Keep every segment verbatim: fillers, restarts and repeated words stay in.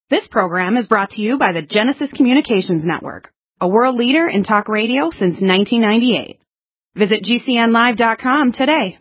This program is brought to you by the Genesis Communications Network, a world leader in talk radio since nineteen ninety-eight. Visit G C N live dot com today.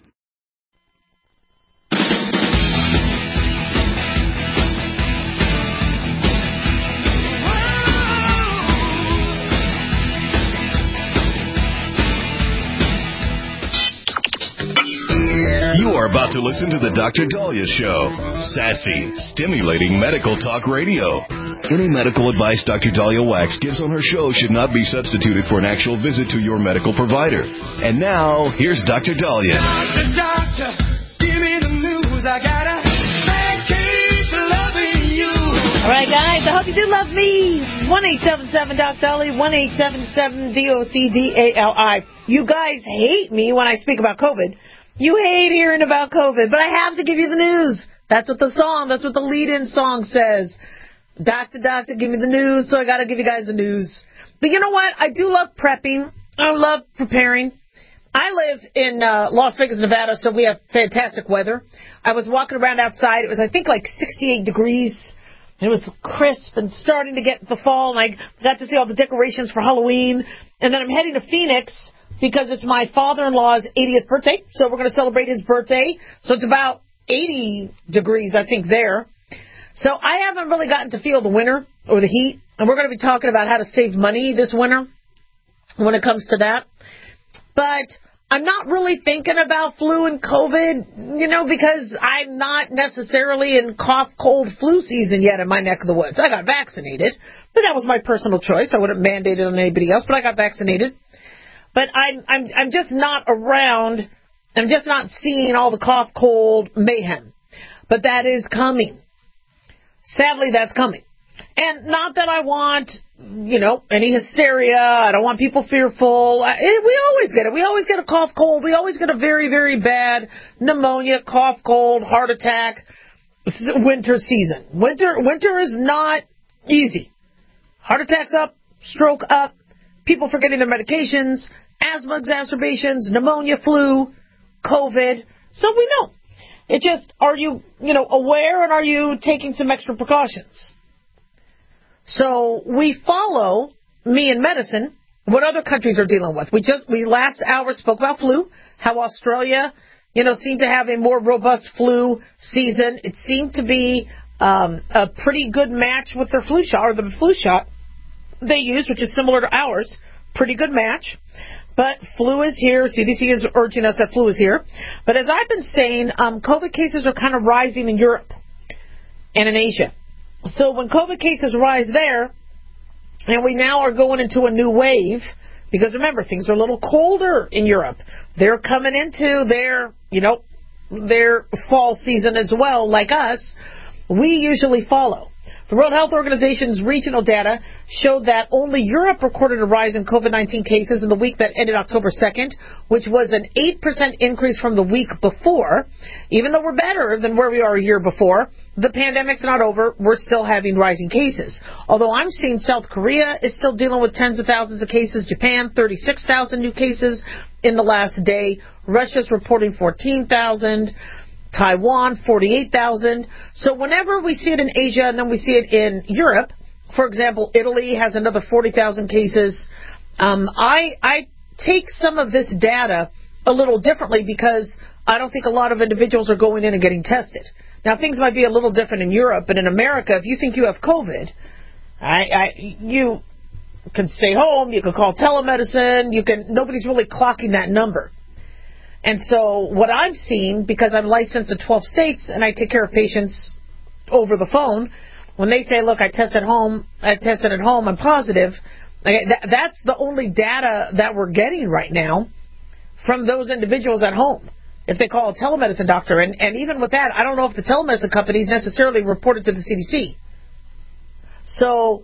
You are about to listen to the Doctor Daliah Show. Sassy, stimulating medical talk radio. Any medical advice Doctor Daliah Wax gives on her show should not be substituted for an actual visit to your medical provider. And now, here's Doctor Daliah. Doctor, doctor, give me the news. I got a bad case of loving you. All right, guys, I hope you do love me. one eight seven seven Doc Daliah, one eight seven seven D O C D A L I. You guys hate me when I speak about COVID. You hate hearing about COVID, but I have to give you the news. That's what the song, that's what the lead-in song says. Doctor, doctor, give me the news, so I got to give you guys the news. But you know what? I do love prepping. I love preparing. I live in uh, Las Vegas, Nevada, so we have fantastic weather. I was walking around outside. It was, I think, like sixty-eight degrees. It was crisp and starting to get the fall, and I got to see all the decorations for Halloween. And then I'm heading to Phoenix because it's my father-in-law's eightieth birthday, so we're going to celebrate his birthday. So it's about eighty degrees, I think, there. So I haven't really gotten to feel the winter or the heat, and we're going to be talking about how to save money this winter when it comes to that. But I'm not really thinking about flu and COVID, you know, because I'm not necessarily in cough, cold, flu season yet in my neck of the woods. I got vaccinated, but that was my personal choice. I wouldn't mandate it on anybody else, but I got vaccinated. But I'm, I'm, I'm just not around. I'm just not seeing all the cough, cold mayhem. But that is coming. Sadly, that's coming. And not that I want, you know, any hysteria. I don't want people fearful. I, we always get it. We always get a cough, cold. We always get a very, very bad pneumonia, cough, cold, heart attack, winter season. Winter, winter is not easy. Heart attacks up, stroke up, people forgetting their medications, asthma exacerbations, pneumonia, flu, COVID. So we know. It just, are you, you know, aware, and are you taking some extra precautions? So we follow, me and medicine, what other countries are dealing with. We just, we last hour spoke about flu, how Australia, you know, seemed to have a more robust flu season. It seemed to be um, a pretty good match with their flu shot, or the flu shot they use, which is similar to ours. Pretty good match. But flu is here. C D C is urging us that flu is here. But as I've been saying, um, COVID cases are kind of rising in Europe and in Asia. So when COVID cases rise there, and we now are going into a new wave, because remember, things are a little colder in Europe. They're coming into their, you know, their fall season as well, like us. We usually follow. The World Health Organization's regional data showed that only Europe recorded a rise in COVID nineteen cases in the week that ended October second, which was an eight percent increase from the week before. Even though we're better than where we are a year before, the pandemic's not over. We're still having rising cases. Although I'm seeing South Korea is still dealing with tens of thousands of cases. Japan, thirty-six thousand new cases in the last day. Russia's reporting fourteen thousand. Taiwan, forty-eight thousand. So whenever we see it in Asia and then we see it in Europe, for example, Italy has another forty thousand cases. Um, I, I take some of this data a little differently because I don't think a lot of individuals are going in and getting tested. Now, things might be a little different in Europe, but in America, if you think you have COVID, I, I, you can stay home, you can call telemedicine, you can, nobody's really clocking that number. And so what I'm seeing, because I'm licensed in twelve states and I take care of patients over the phone, when they say, look, I tested home, I tested at home, I'm positive, that's the only data that we're getting right now from those individuals at home. If they call a telemedicine doctor, and, and even with that, I don't know if the telemedicine companies necessarily reported to the C D C. So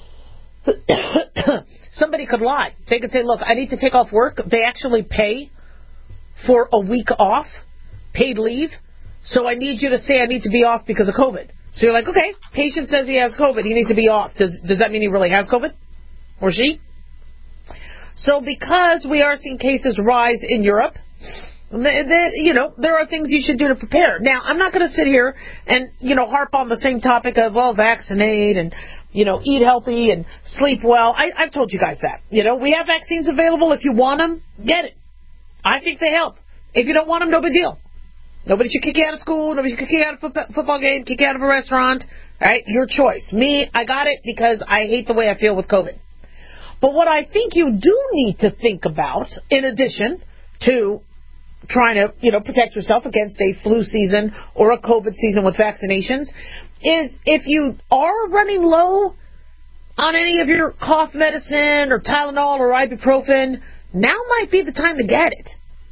somebody could lie. They could say, look, I need to take off work. They actually pay for a week off, paid leave, so I need you to say I need to be off because of COVID. So you're like, okay, patient says he has COVID, he needs to be off. Does does that mean he really has COVID? Or she? So because we are seeing cases rise in Europe, That, you know, there are things you should do to prepare. Now, I'm not going to sit here and, you know, harp on the same topic of, well, vaccinate and, you know, eat healthy and sleep well. I, I've told you guys that. You know, we have vaccines available. If you want them, get it. I think they help. If you don't want them, no big deal. Nobody should kick you out of school. Nobody should kick you out of a football game, kick you out of a restaurant. All right, your choice. Me, I got it because I hate the way I feel with COVID. But what I think you do need to think about, in addition to trying to, you know, protect yourself against a flu season or a COVID season with vaccinations, is if you are running low on any of your cough medicine or Tylenol or ibuprofen, now might be the time to get it.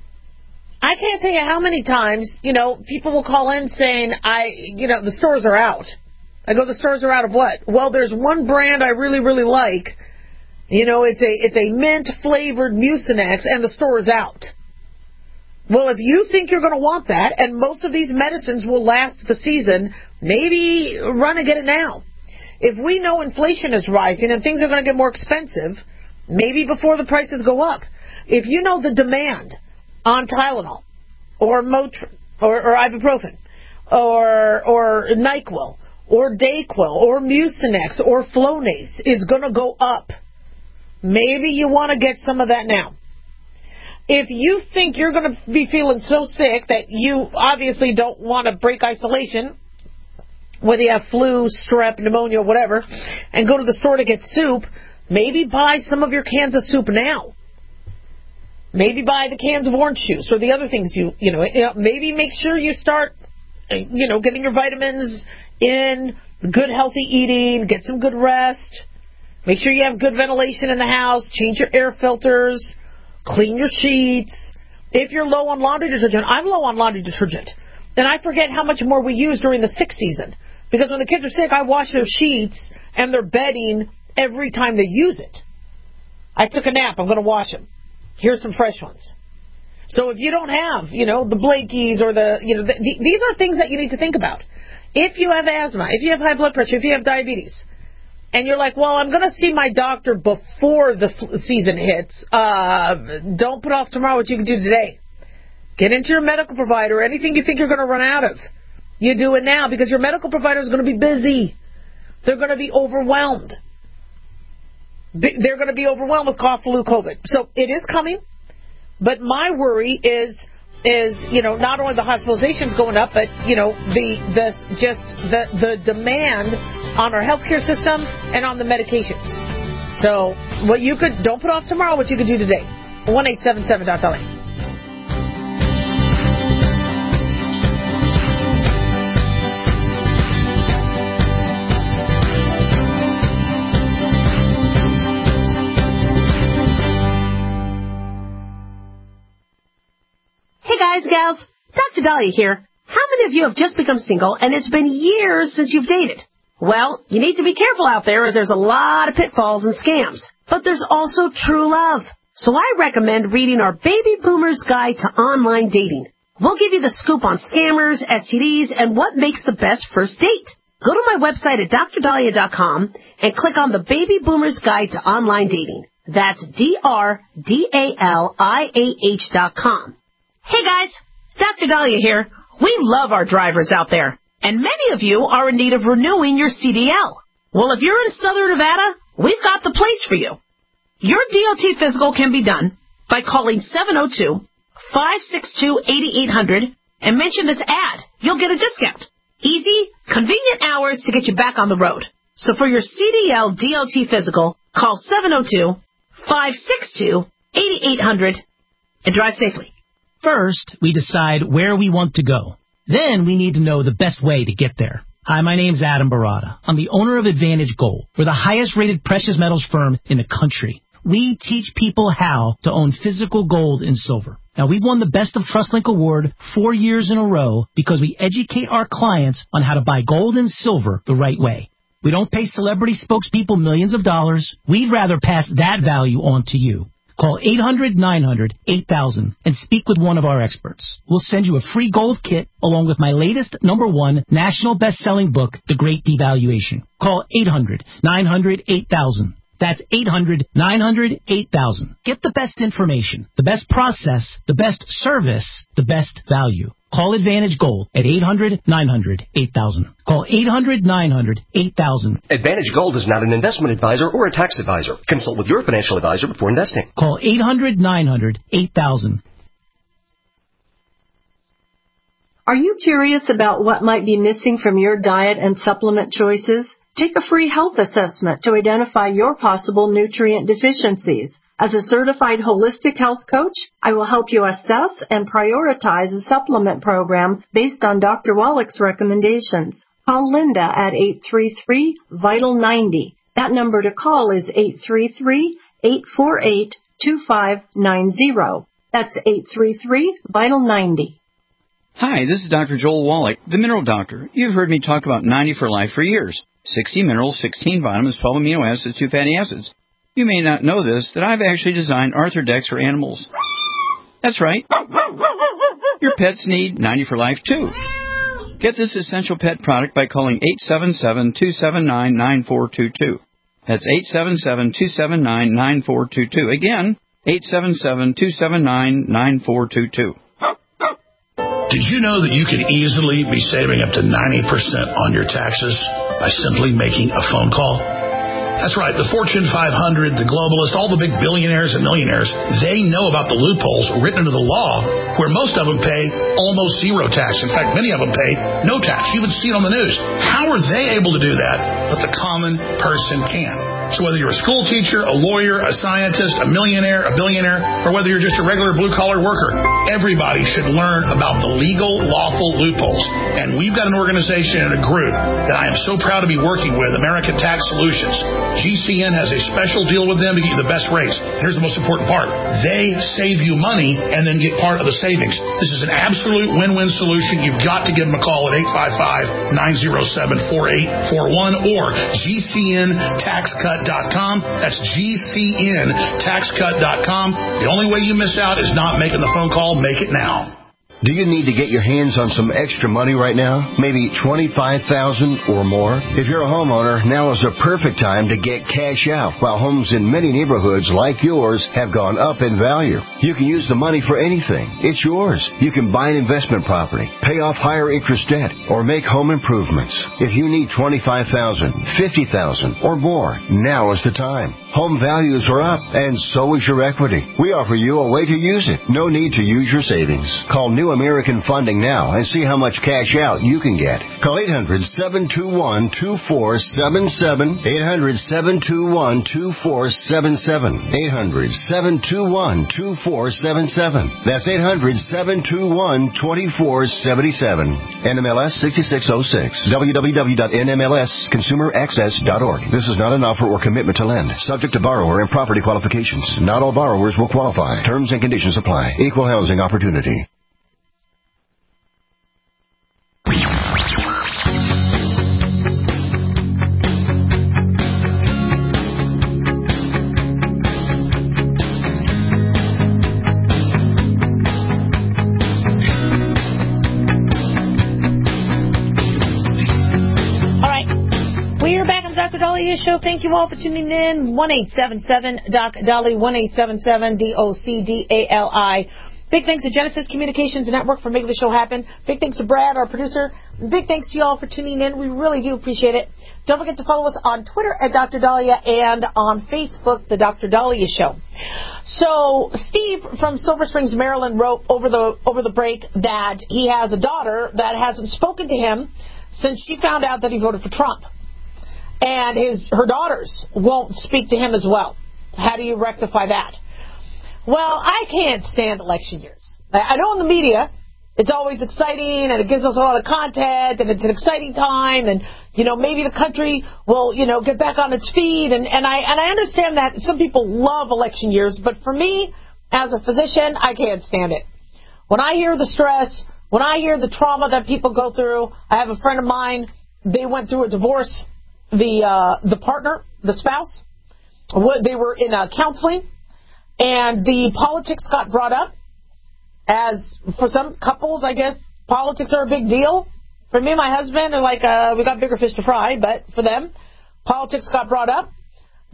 I can't tell you how many times, you know, people will call in saying, I, you know, the stores are out. I go, the stores are out of what? Well, there's one brand I really, really like. You know, it's a it's a mint-flavored Mucinex, and the store is out. Well, if you think you're going to want that, and most of these medicines will last the season, maybe run and get it now. If we know inflation is rising and things are going to get more expensive, maybe before the prices go up. If you know the demand on Tylenol or Motrin or, or ibuprofen or or NyQuil or Dayquil or Mucinex or Flonase is going to go up, maybe you want to get some of that now. If you think you're going to be feeling so sick that you obviously don't want to break isolation, whether you have flu, strep, pneumonia, whatever, and go to the store to get soup, maybe buy some of your cans of soup now. Maybe buy the cans of orange juice or the other things you, you know, maybe make sure you start, you know, getting your vitamins in, good healthy eating, get some good rest. Make sure you have good ventilation in the house, change your air filters, clean your sheets. If you're low on laundry detergent, I'm low on laundry detergent. And I forget how much more we use during the sick season. Because when the kids are sick, I wash their sheets and their bedding every time they use it. I took a nap, I'm going to wash them. Here's some fresh ones. So if you don't have, you know, the Blakeys or the, you know, the, the, these are things that you need to think about. If you have asthma, if you have high blood pressure, if you have diabetes, and you're like, well, I'm going to see my doctor before the fl- season hits, uh, don't put off tomorrow what you can do today. Get into your medical provider. Anything you think you're going to run out of, you do it now, because your medical provider is going to be busy. They're going to be overwhelmed. They're going to be overwhelmed with cough, flu, COVID. So it is coming, but my worry is, is you know, not only the hospitalizations going up, but you know, the the just the the demand on our healthcare system and on the medications. So what you could don't put off tomorrow what you could do today. one eight seven seven dot L A. Hey guys, gals, Doctor Dahlia here. How many of you have just become single and it's been years since you've dated? Well, you need to be careful out there as there's a lot of pitfalls and scams. But there's also true love. So I recommend reading our Baby Boomer's Guide to Online Dating. We'll give you the scoop on scammers, S T Ds, and what makes the best first date. Go to my website at dr dahlia dot com and click on the Baby Boomer's Guide to Online Dating. That's D R D A L I A H dot com. Hey guys, Doctor Dahlia here. We love our drivers out there, and many of you are in need of renewing your C D L. Well, if you're in Southern Nevada, we've got the place for you. Your D O T physical can be done by calling seven oh two, five six two, eight eight hundred and mention this ad. You'll get a discount. Easy, convenient hours to get you back on the road. So for your C D L D O T physical, call seven oh two, five six two, eight eight hundred and drive safely. First, we decide where we want to go. Then we need to know the best way to get there. Hi, my name's Adam Barada. I'm the owner of Advantage Gold. We're the highest-rated precious metals firm in the country. We teach people how to own physical gold and silver. Now, we've won the Best of TrustLink Award four years in a row because we educate our clients on how to buy gold and silver the right way. We don't pay celebrity spokespeople millions of dollars. We'd rather pass that value on to you. Call eight hundred, nine hundred, eight thousand and speak with one of our experts. We'll send you a free gold kit along with my latest number one national best-selling book, The Great Devaluation. Call eight hundred, nine hundred, eight thousand. That's eight hundred, nine hundred, eight thousand. Get the best information, the best process, the best service, the best value. Call Advantage Gold at eight hundred, nine hundred, eight thousand. Call eight hundred, nine hundred, eight thousand. Advantage Gold is not an investment advisor or a tax advisor. Consult with your financial advisor before investing. Call eight hundred, nine hundred, eight thousand. Are you curious about what might be missing from your diet and supplement choices? Take a free health assessment to identify your possible nutrient deficiencies. As a certified holistic health coach, I will help you assess and prioritize a supplement program based on Doctor Wallach's recommendations. Call Linda at eight three three, vital ninety. That number to call is eight three three, eight four eight, two five nine zero. That's eight three three, vital ninety. Hi, this is Doctor Joel Wallach, the Mineral Doctor. You've heard me talk about ninety for Life for years. sixty minerals, sixteen vitamins, twelve amino acids, two fatty acids. You may not know this, that I've actually designed Arthrodex for animals. That's right. Your pets need ninety for Life, too. Get this essential pet product by calling eight seven seven, two seven nine, nine four two two. That's eight seven seven, two seven nine, nine four two two. Again, eight seven seven, two seven nine, nine four two two. Did you know that you could easily be saving up to ninety percent on your taxes by simply making a phone call? That's right. The Fortune five hundred, the globalists, all the big billionaires and millionaires, they know about the loopholes written into the law where most of them pay almost zero tax. In fact, many of them pay no tax. You would see it on the news. How are they able to do that, but the common person can? So whether you're a school teacher, a lawyer, a scientist, a millionaire, a billionaire, or whether you're just a regular blue-collar worker, everybody should learn about the legal, lawful loopholes. And we've got an organization and a group that I am so proud to be working with, American Tax Solutions. G C N has a special deal with them to get you the best rates. Here's the most important part. They save you money and then get part of the savings. This is an absolute win-win solution. You've got to give them a call at eight five five, nine zero seven, four eight four one or G C N tax cut dot com. That's G C N tax cut dot com. The only way you miss out is not making the phone call. Make it now. Do you need to get your hands on some extra money right now? Maybe twenty-five thousand dollars or more? If you're a homeowner, now is the perfect time to get cash out while homes in many neighborhoods like yours have gone up in value. You can use the money for anything. It's yours. You can buy an investment property, pay off higher interest debt, or make home improvements. If you need twenty-five thousand dollars, fifty thousand dollars or more, now is the time. Home values are up, and so is your equity. We offer you a way to use it. No need to use your savings. Call New American Funding now and see how much cash out you can get. Call eight hundred, seven two one, two four seven seven, eight hundred, seven two one, two four seven seven, eight hundred, seven two one, two four seven seven. That's eight hundred, seven two one, two four seven seven. N M L S sixty-six oh six. w w w dot n m l s consumer access dot org. This is not an offer or commitment to lend. Subject to borrower and property qualifications. Not all borrowers will qualify. Terms and conditions apply. Equal housing opportunity. Doctor Dahlia Show. Thank you all for tuning in. one eight seven seven Doc Dolly, one eight seven seven D O C D A L I. Big thanks to Genesis Communications Network for making the show happen. Big thanks to Brad, our producer. Big thanks to you all for tuning in. We really do appreciate it. Don't forget to follow us on Twitter at Doctor Dahlia and on Facebook, The Doctor Dahlia Show. So Steve from Silver Springs, Maryland, wrote over the over the break that he has a daughter that hasn't spoken to him since she found out that he voted for Trump. And his her daughters won't speak to him as well. How do you rectify that? Well, I can't stand election years. I know in the media it's always exciting and it gives us a lot of content and it's an exciting time and, you know, maybe the country will, you know, get back on its feet. And, and, I, and I understand that some people love election years, but for me, as a physician, I can't stand it. When I hear the stress, when I hear the trauma that people go through, I have a friend of mine, they went through a divorce. The uh, the partner, the spouse, they were in uh, counseling, and the politics got brought up. As for some couples, I guess politics are a big deal. For me and my husband, are like uh, we got bigger fish to fry, but for them, politics got brought up.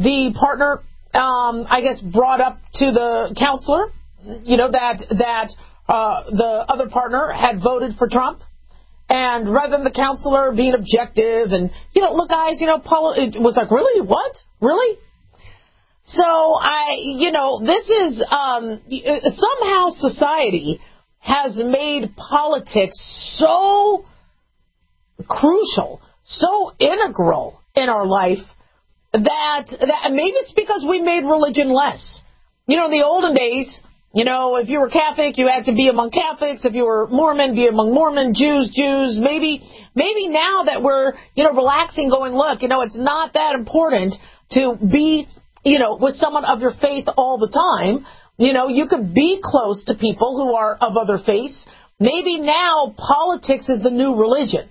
the partner, um, I guess, brought up to the counselor, you know, that that uh, the other partner had voted for Trump. And rather than the counselor being objective and, you know, look, guys, you know, Paul, it was like, really? What? Really? So, I, you know, this is, um, somehow society has made politics so crucial, so integral in our life that, that maybe it's because we made religion less. You know, in the olden days, you know, if you were Catholic, you had to be among Catholics. If you were Mormon, be among Mormon, Jews, Jews. Maybe, maybe now that we're, you know, relaxing, going, look, you know, it's not that important to be, you know, with someone of your faith all the time. You know, you could be close to people who are of other faiths. Maybe now politics is the new religion.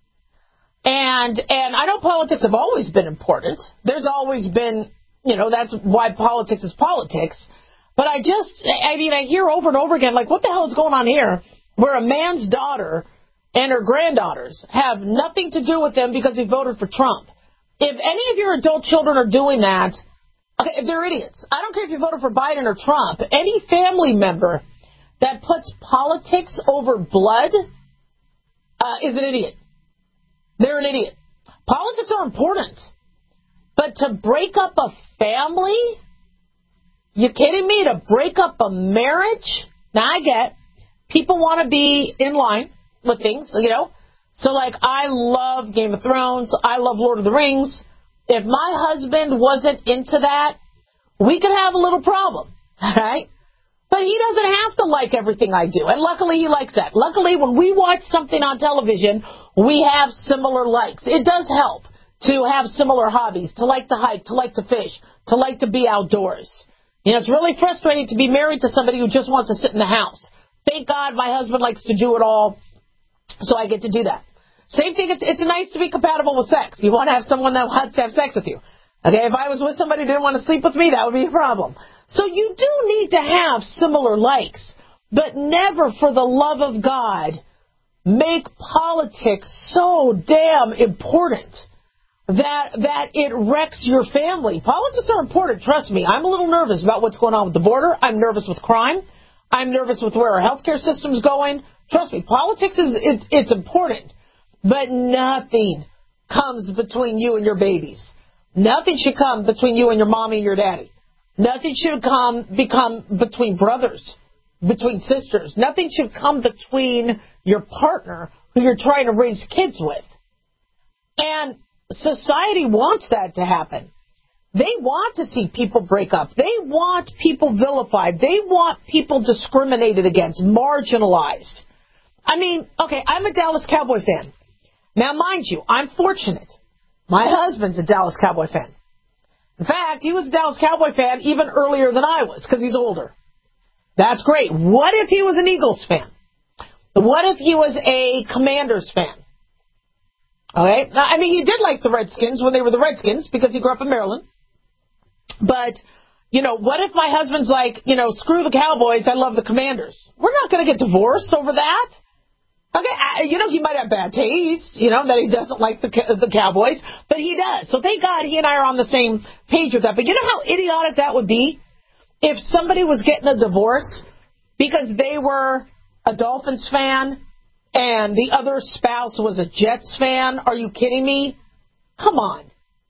And, and I know politics have always been important. There's always been, you know, that's why politics is politics. But I just, I mean, I hear over and over again, like, what the hell is going on here where a man's daughter and her granddaughters have nothing to do with them because he voted for Trump? If any of your adult children are doing that, okay, they're idiots. I don't care if you voted for Biden or Trump. Any family member that puts politics over blood uh, is an idiot. They're an idiot. Politics are important. But to break up a family? You kidding me? To break up a marriage? Now, I get people want to be in line with things, you know. So, like, I love Game of Thrones. I love Lord of the Rings. If my husband wasn't into that, we could have a little problem, all right? But he doesn't have to like everything I do. And luckily, he likes that. Luckily, when we watch something on television, we have similar likes. It does help to have similar hobbies, to like to hike, to like to fish, to like to be outdoors. You know, it's really frustrating to be married to somebody who just wants to sit in the house. Thank God my husband likes to do it all, so I get to do that. Same thing, it's, it's nice to be compatible with sex. You want to have someone that wants to have sex with you. Okay, if I was with somebody who didn't want to sleep with me, that would be a problem. So you do need to have similar likes, but never, for the love of God, make politics so damn important that that it wrecks your family. Politics are important, trust me. I'm a little nervous about what's going on with the border. I'm nervous with crime. I'm nervous with where our healthcare system's going. Trust me, politics is it's, it's important, but nothing comes between you and your babies. Nothing should come between you and your mommy and your daddy. Nothing should come become between brothers, between sisters. Nothing should come between your partner who you're trying to raise kids with. And society wants that to happen. They want to see people break up. They want people vilified. They want people discriminated against, marginalized. I mean, okay, I'm a Dallas Cowboy fan. Now, mind you, I'm fortunate. My husband's a Dallas Cowboy fan. In fact, he was a Dallas Cowboy fan even earlier than I was because he's older. That's great. What if he was an Eagles fan? What if he was a Commanders fan? Okay, I mean, he did like the Redskins when they were the Redskins because he grew up in Maryland. But, you know, what if my husband's like, you know, screw the Cowboys, I love the Commanders? We're not going to get divorced over that. Okay, I, you know, he might have bad taste, you know, that he doesn't like the the Cowboys, but he does. So thank God he and I are on the same page with that. But you know how idiotic that would be if somebody was getting a divorce because they were a Dolphins fan and the other spouse was a Jets fan? Are you kidding me? Come on.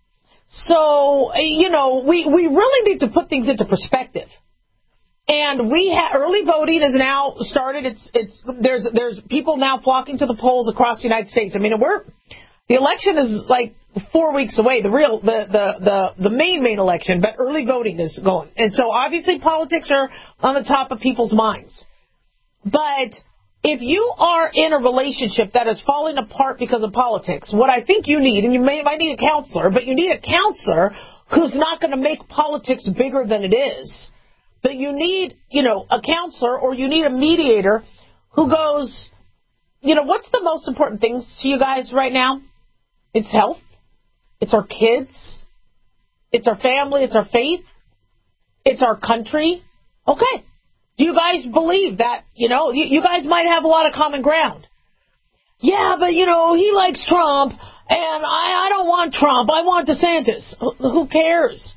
So, you know, we, we really need to put things into perspective. And we ha- early voting is now started. It's it's there's there's people now flocking to the polls across the United States. I mean, we're the election is like four weeks away. The real the the the, the main main election, but early voting is going. And so obviously politics are on the top of people's minds. But if you are in a relationship that is falling apart because of politics, what I think you need, and you may might need a counselor, but you need a counselor who's not going to make politics bigger than it is. But you need, you know, a counselor or you need a mediator who goes, you know, what's the most important things to you guys right now? It's health. It's our kids. It's our family. It's our faith. It's our country. Okay. Do you guys believe that, you know, you, you guys might have a lot of common ground? Yeah, but, you know, he likes Trump, and I, I don't want Trump. I want DeSantis. Who cares?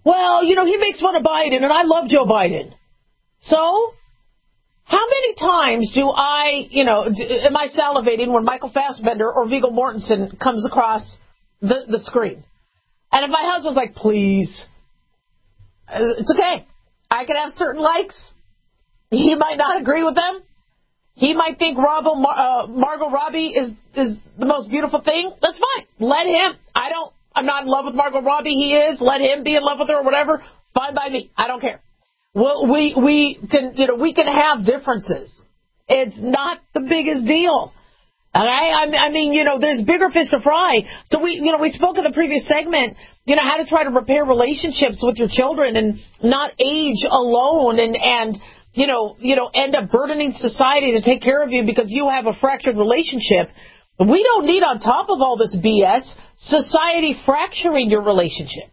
well, you know, he makes fun of Biden, and I love Joe Biden. So, how many times do I, you know, am I salivating when Michael Fassbender or Viggo Mortensen comes across the, the screen? And if my husband's like, please, it's okay. I can have certain likes. He might not agree with them. He might think Robo, uh, Margot Robbie is, is the most beautiful thing. That's fine. Let him. I don't, I'm not in love with Margot Robbie. He is. Let him be in love with her or whatever. Fine by me. I don't care. Well, we, we can, you know, we can have differences. It's not the biggest deal. Okay? I, I mean, you know, there's bigger fish to fry. So we, you know, we spoke in the previous segment, you know, how to try to repair relationships with your children and not age alone and, and, you know, you know, end up burdening society to take care of you because you have a fractured relationship. We don't need, on top of all this B S, society fracturing your relationship.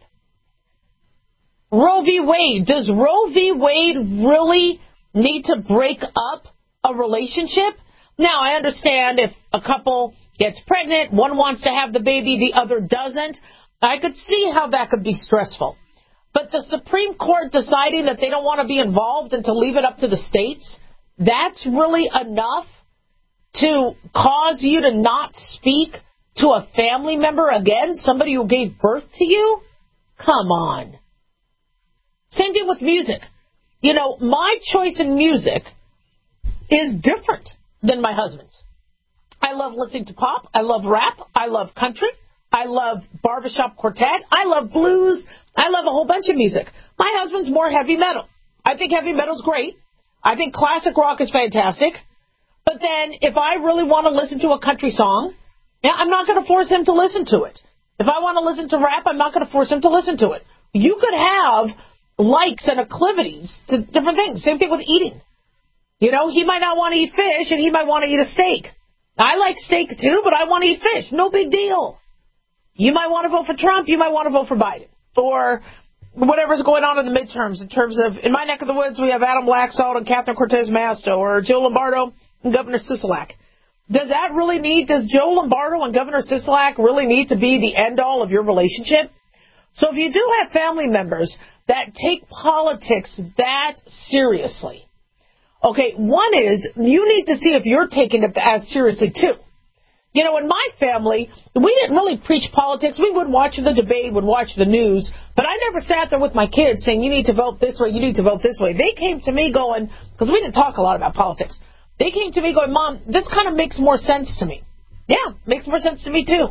Roe v. Wade. Does Roe v. Wade really need to break up a relationship? Now, I understand if a couple gets pregnant, one wants to have the baby, the other doesn't. I could see how that could be stressful. But the Supreme Court deciding that they don't want to be involved and to leave it up to the states, that's really enough to cause you to not speak to a family member again, somebody who gave birth to you? Come on. Same thing with music. You know, my choice in music is different than my husband's. I love listening to pop. I love rap. I love country. I love barbershop quartet. I love blues. I love a whole bunch of music. My husband's more heavy metal. I think heavy metal's great. I think classic rock is fantastic. But then if I really want to listen to a country song, yeah, I'm not going to force him to listen to it. If I want to listen to rap, I'm not going to force him to listen to it. You could have likes and acclivities to different things. Same thing with eating. You know, he might not want to eat fish and he might want to eat a steak. I like steak too, but I want to eat fish. No big deal. You might want to vote for Trump. You might want to vote for Biden. Or whatever's going on in the midterms in terms of, in my neck of the woods, we have Adam Laxalt and Catherine Cortez Masto or Joe Lombardo and Governor Sisolak. Does that really need, does Joe Lombardo and Governor Sisolak really need to be the end-all of your relationship? So if you do have family members that take politics that seriously, okay, one is you need to see if you're taking it as seriously, too. You know, in my family, we didn't really preach politics. We would watch the debate, would watch the news, but I never sat there with my kids saying, you need to vote this way, you need to vote this way. They came to me going, because we didn't talk a lot about politics, they came to me going, Mom, this kind of makes more sense to me. Yeah, makes more sense to me, too.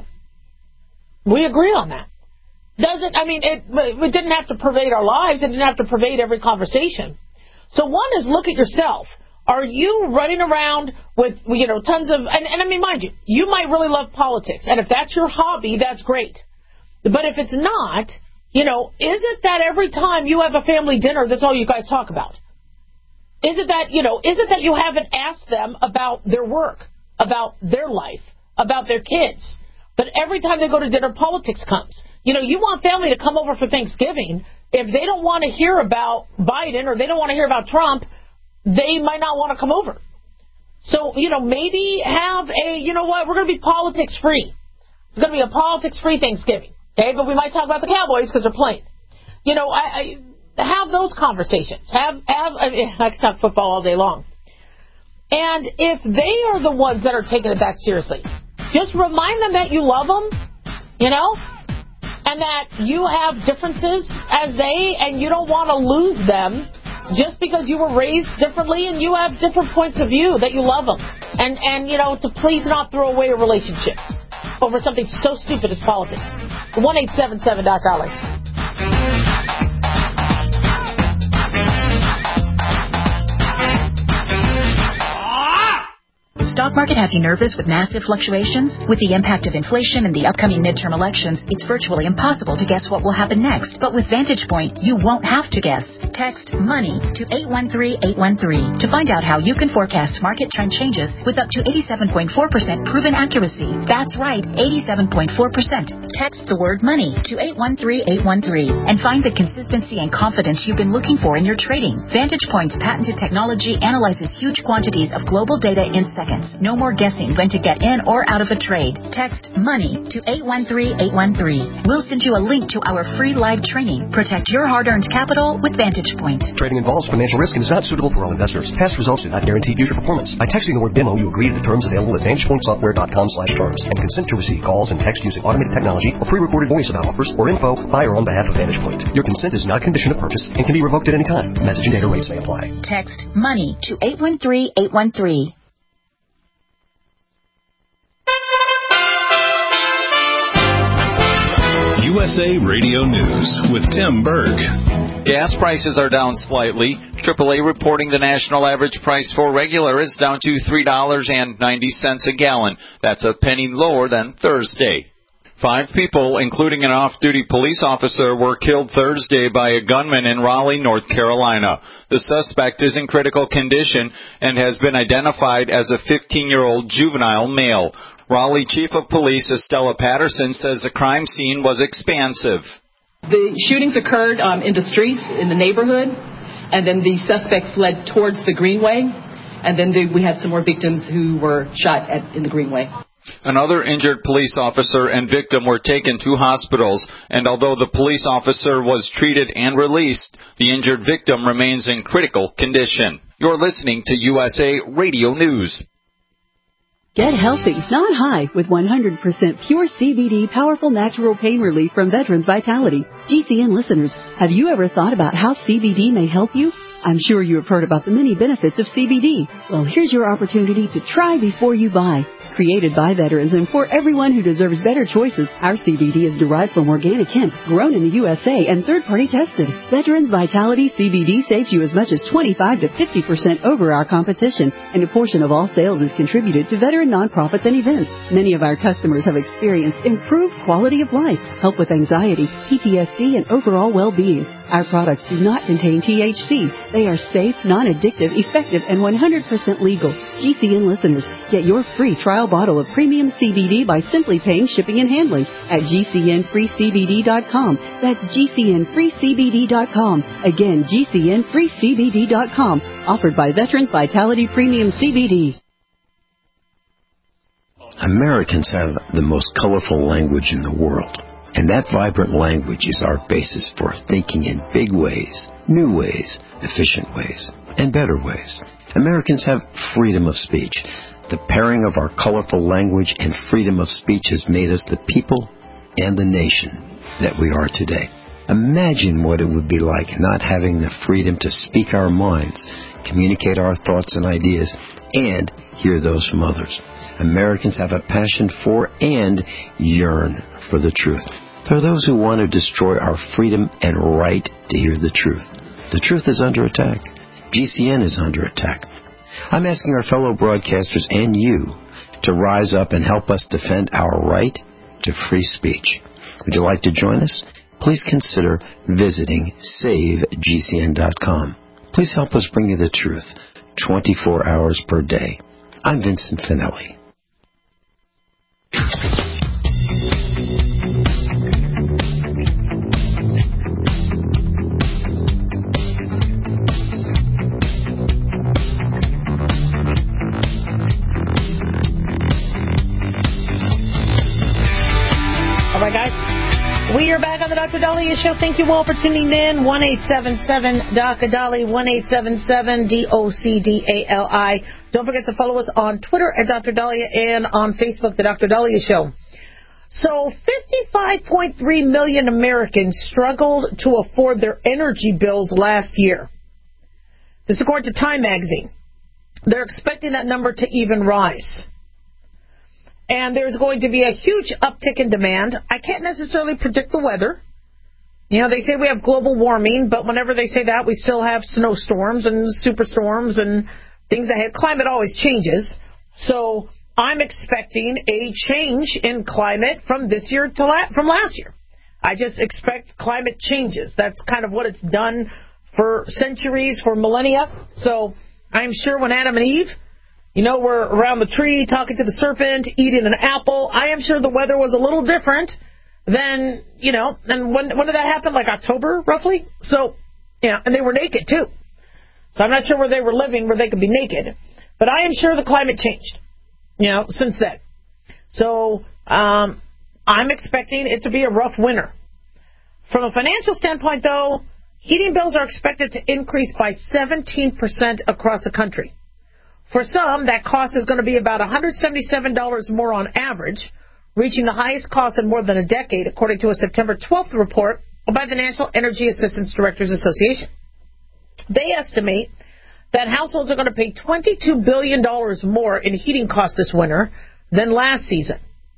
We agree on that. Doesn't, I mean, it, it didn't have to pervade our lives. It didn't have to pervade every conversation. So one is look at yourself. Are you running around with, you know, tons of, and, and I mean, mind you, you might really love politics. And if that's your hobby, that's great. But if it's not, you know, is it that every time you have a family dinner, that's all you guys talk about? Is it that, you know, is it that you haven't asked them about their work, about their life, about their kids? But every time they go to dinner, politics comes. You know, you want family to come over for Thanksgiving. If they don't want to hear about Biden or they don't want to hear about Trump, they might not want to come over. So, you know, maybe have a, you know what, we're going to be politics free. It's going to be a politics free Thanksgiving. Okay, but we might talk about the Cowboys because they're playing. You know, I, I have those conversations. Have, have, I mean, I can talk football all day long. And if they are the ones that are taking it that seriously, just remind them that you love them, you know, and that you have differences as they, and you don't want to lose them just because you were raised differently and you have different points of view, that you love them. And, and you know, to please not throw away a relationship over something so stupid as politics. one eight seven seven Doc Dolly. Stock market have you nervous with massive fluctuations? With the impact of inflation and the upcoming midterm elections, it's virtually impossible to guess what will happen next. But with Vantage Point, you won't have to guess. Text MONEY to eight one three eight one three to find out how you can forecast market trend changes with up to eighty-seven point four percent proven accuracy. That's right, eighty-seven point four percent. Text the word MONEY to eight one three eight one three and find the consistency and confidence you've been looking for in your trading. Vantage Point's patented technology analyzes huge quantities of global data in seconds chance. No more guessing when to get in or out of a trade. Text MONEY to eight one three eight one three. We'll send you a link to our free live training. Protect your hard-earned capital with Vantage Point. Trading involves financial risk and is not suitable for all investors. Past results do not guarantee future performance. By texting the word demo, you agree to the terms available at vantage point software dot com slash terms and consent to receive calls and text using automated technology or pre-recorded voice about offers or info by or on behalf of Vantage Point. Your consent is not a condition of purchase and can be revoked at any time. Message and data rates may apply. Text MONEY to eight one three eight one three. U S A Radio News with Tim Berg. Gas prices are down slightly. triple A reporting the national average price for regular is down to three dollars and ninety cents a gallon. That's a penny lower than Thursday. Five people, including an off-duty police officer, were killed Thursday by a gunman in Raleigh, North Carolina. The suspect is in critical condition and has been identified as a fifteen-year-old juvenile male. Raleigh Chief of Police Estella Patterson says the crime scene was expansive. The shootings occurred um, in the streets, in the neighborhood, and then the suspect fled towards the Greenway, and then the, we had some more victims who were shot at, in the Greenway. Another injured police officer and victim were taken to hospitals, and although the police officer was treated and released, the injured victim remains in critical condition. You're listening to U S A Radio News. Get healthy, not high, with one hundred percent pure C B D powerful natural pain relief from Veterans Vitality. G C N listeners, have you ever thought about how C B D may help you? I'm sure you have heard about the many benefits of C B D. Well, here's your opportunity to try before you buy. Created by veterans and for everyone who deserves better choices, our C B D is derived from organic hemp, grown in the U S A and third-party tested. Veterans Vitality C B D saves you as much as twenty-five to fifty percent over our competition, and a portion of all sales is contributed to veteran nonprofits and events. Many of our customers have experienced improved quality of life, help with anxiety, P T S D, and overall well-being. Our products do not contain T H C. They are safe, non-addictive, effective, and one hundred percent legal. G C N listeners, get your free trial bottle of premium C B D by simply paying shipping and handling at G C N free C B D dot com. That's G C N free C B D dot com. Again, G C N free C B D dot com. Offered by Veterans Vitality Premium C B D. Americans have the most colorful language in the world. And that vibrant language is our basis for thinking in big ways, new ways, efficient ways, and better ways. Americans have freedom of speech. The pairing of our colorful language and freedom of speech has made us the people and the nation that we are today. Imagine what it would be like not having the freedom to speak our minds, communicate our thoughts and ideas, and hear those from others. Americans have a passion for and yearn for the truth. There are those who want to destroy our freedom and right to hear the truth. The truth is under attack. G C N is under attack. I'm asking our fellow broadcasters and you to rise up and help us defend our right to free speech. Would you like to join us? Please consider visiting save G C N dot com. Please help us bring you the truth twenty-four hours per day. I'm Vincent Finelli. All right, guys. We are back on the Doctor Dahlia Show. Thank you all for tuning in. one eight seven seven Doctor Dali, one eight seven seven D O C D A L I. Don't forget to follow us on Twitter at Doctor Dahlia and on Facebook, The Doctor Dahlia Show. So fifty-five point three million Americans struggled to afford their energy bills last year. This according to Time magazine. They're expecting that number to even rise. And there's going to be a huge uptick in demand. I can't necessarily predict the weather. You know, they say we have global warming, but whenever they say that, we still have snowstorms and superstorms and things ahead. Climate always changes. So I'm expecting a change in climate from this year to la- from last year. I just expect climate changes. That's kind of what it's done for centuries, for millennia. So I'm sure when Adam and Eve, you know, were around the tree talking to the serpent, eating an apple, I am sure the weather was a little different than, you know, and when, when did that happen? Like October, roughly? So, yeah, and they were naked, too. So I'm not sure where they were living, where they could be naked. But I am sure the climate changed. you know, since then. So um, I'm expecting it to be a rough winter. From a financial standpoint, though, heating bills are expected to increase by seventeen percent across the country. For some, that cost is going to be about one hundred seventy-seven dollars more on average, reaching the highest cost in more than a decade, according to a September twelfth report by the National Energy Assistance Directors Association. They estimate that households are going to pay twenty-two billion dollars more in heating costs this winter than last season.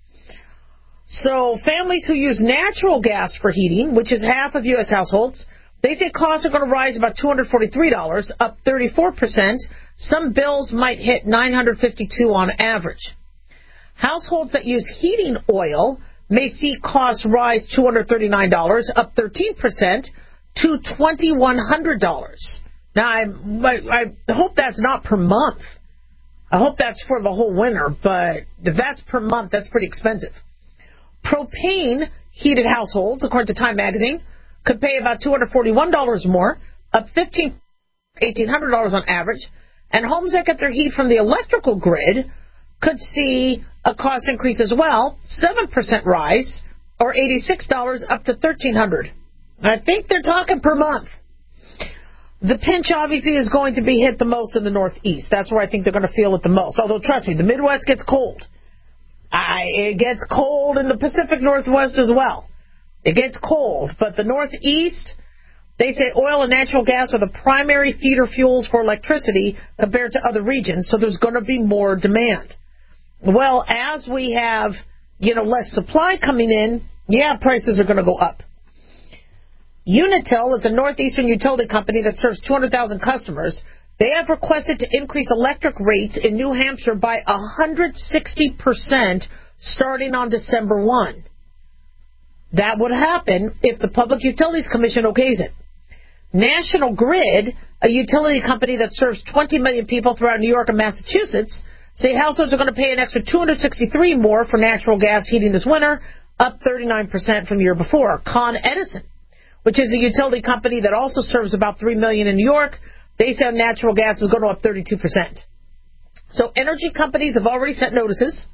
So families who use natural gas for heating, which is half of U S households, they say costs are going to rise about two hundred forty-three dollars, up thirty-four percent. Some bills might hit nine hundred fifty-two dollars on average. Households that use heating oil may see costs rise two hundred thirty-nine dollars, up thirteen percent, to two thousand one hundred dollars. Now, I, I, I hope that's not per month. I hope that's for the whole winter, but if that's per month, that's pretty expensive. Propane heated households, according to Time Magazine, could pay about two hundred forty-one dollars more, up fifteen eighteen hundred dollars on average, and homes that get their heat from the electrical grid could see a cost increase as well, seven percent rise, or eighty-six dollars up to thirteen hundred dollars. I think they're talking per month. The pinch, obviously, is going to be hit the most in the Northeast. That's where I think they're going to feel it the most. Although, trust me, the Midwest gets cold. I, it gets cold in the Pacific Northwest as well. It gets cold. But the Northeast, they say oil and natural gas are the primary feeder fuels for electricity compared to other regions, so there's going to be more demand. Well, as we have, you know, less supply coming in, yeah, prices are going to go up. Unitil is a northeastern utility company that serves two hundred thousand customers. They have requested to increase electric rates in New Hampshire by one hundred sixty percent starting on December first. That would happen if the Public Utilities Commission okays it. National Grid, a utility company that serves twenty million people throughout New York and Massachusetts, say households are going to pay an extra two hundred sixty-three dollars more for natural gas heating this winter, up thirty-nine percent from the year before. Con Edison, which is a utility company that also serves about three million in New York, they say natural gas is going to up thirty-two percent. So energy companies have already sent notices.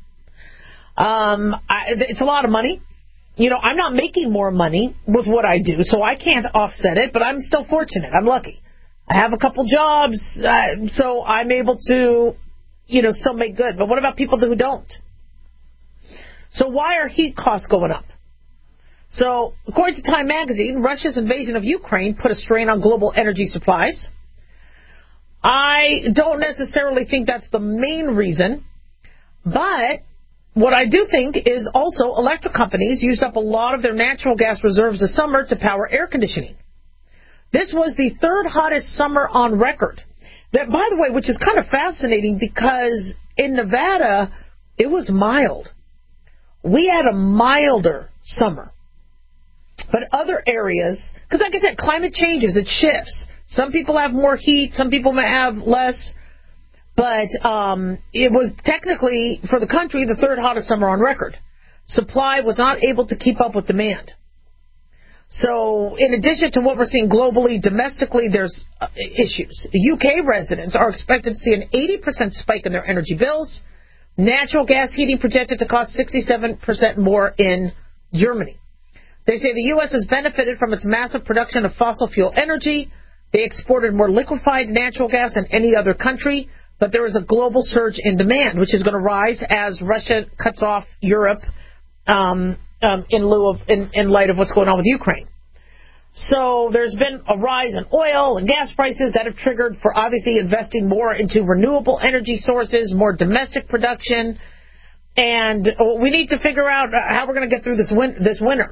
Um, I, it's a lot of money. You know, I'm not making more money with what I do, so I can't offset it, but I'm still fortunate. I'm lucky. I have a couple jobs, uh, so I'm able to, you know, still make good. But what about people who don't? So why are heat costs going up? So, according to Time Magazine, Russia's invasion of Ukraine put a strain on global energy supplies. I don't necessarily think that's the main reason, but what I do think is also electric companies used up a lot of their natural gas reserves this summer to power air conditioning. This was the third hottest summer on record. That, by the way, which is kind of fascinating because in Nevada, it was mild. We had a milder summer. But other areas, because like I said, climate changes, it shifts. Some people have more heat, some people may have less. But um, it was technically, for the country, the third hottest summer on record. Supply was not able to keep up with demand. So in addition to what we're seeing globally, domestically, there's uh, issues. U K residents are expected to see an eighty percent spike in their energy bills. Natural gas heating projected to cost sixty-seven percent more in Germany. They say the U S has benefited from its massive production of fossil fuel energy. They exported more liquefied natural gas than any other country, but there is a global surge in demand, which is going to rise as Russia cuts off Europe um, um, in lieu of, in, in light of what's going on with Ukraine. So there's been a rise in oil and gas prices that have triggered for obviously investing more into renewable energy sources, more domestic production, and we need to figure out how we're going to get through this win- this winter.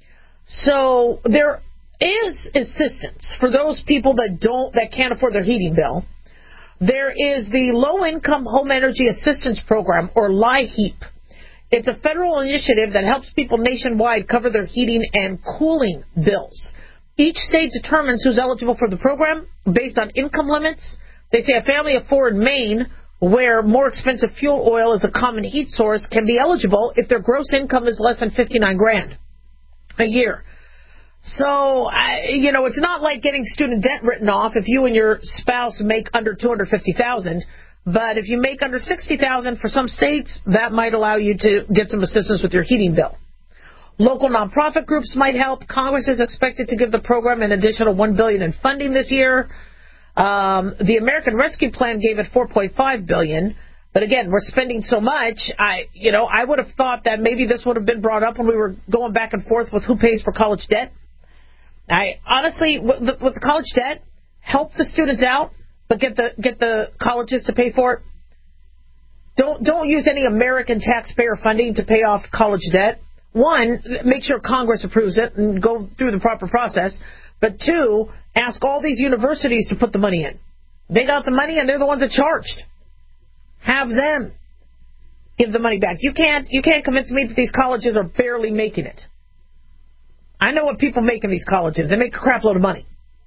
So there is assistance for those people that don't, that can't afford their heating bill. There is the Low-Income Home Energy Assistance Program, or LIHEAP. It's a federal initiative that helps people nationwide cover their heating and cooling bills. Each state determines who's eligible for the program based on income limits. They say a family of four in Maine, where more expensive fuel oil is a common heat source, can be eligible if their gross income is less than fifty-nine grand a year. So, I, you know, it's not like getting student debt written off if you and your spouse make under two hundred fifty thousand dollars. But if you make under sixty thousand dollars for some states, that might allow you to get some assistance with your heating bill. Local nonprofit groups might help. Congress is expected to give the program an additional one billion dollars in funding this year. Um, the American Rescue Plan gave it four point five billion dollars. But again, we're spending so much. I, you know, I would have thought that maybe this would have been brought up when we were going back and forth with who pays for college debt. I honestly, with the, with the college debt, help the students out, but get the get the colleges to pay for it. Don't don't use any American taxpayer funding to pay off college debt. One, make sure Congress approves it and go through the proper process. But two, ask all these universities to put the money in. They got the money and they're the ones that charged. Have them give the money back. You can't you can't convince me that these colleges are barely making it. I know what people make in these colleges. They make a crap load of money.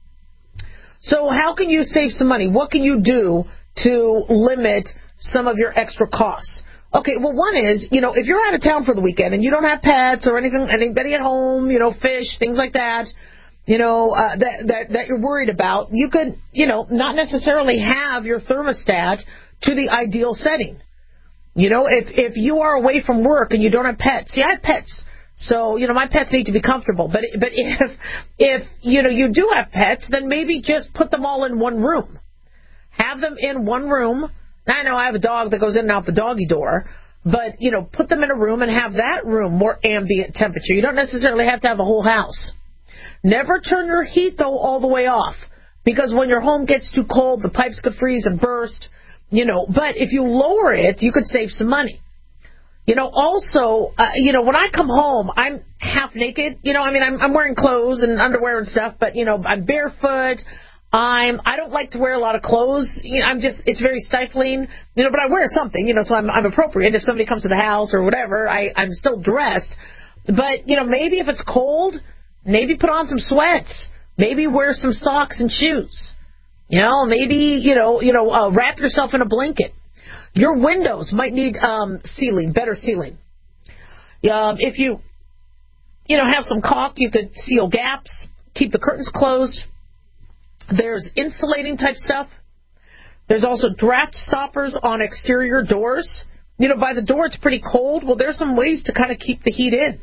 So how can you save some money? What can you do to limit some of your extra costs? Okay, well, one is, you know, if you're out of town for the weekend and you don't have pets or anything, anybody at home, you know, fish, things like that, you know, uh, that, that, that you're worried about, you could, you know, not necessarily have your thermostat to the ideal setting. You know, if, if you are away from work and you don't have pets, see, I have pets. So, you know, my pets need to be comfortable. But but if, if you know, you do have pets, then maybe just put them all in one room. Have them in one room. Now, I know I have a dog that goes in and out the doggy door. But, you know, put them in a room and have that room more ambient temperature. You don't necessarily have to have the whole house. Never turn your heat, though, all the way off. Because when your home gets too cold, the pipes could freeze and burst. You know, but if you lower it, you could save some money. You know, also, uh, you know, when I come home, I'm half naked. You know, I mean, I'm, I'm wearing clothes and underwear and stuff, but, you know, I'm barefoot. I'm, I don't like to wear a lot of clothes. You know, I'm just, it's very stifling, you know, but I wear something, you know, so I'm, I'm appropriate. If somebody comes to the house or whatever, I, I'm still dressed. But, you know, maybe if it's cold, maybe put on some sweats. Maybe wear some socks and shoes. You know, maybe, you know, you know, uh, wrap yourself in a blanket. Your windows might need um, sealing, better sealing. Um, if you, you know, have some caulk, you could seal gaps, keep the curtains closed. There's insulating type stuff. There's also draft stoppers on exterior doors. You know, by the door it's pretty cold. Well, there's some ways to kind of keep the heat in.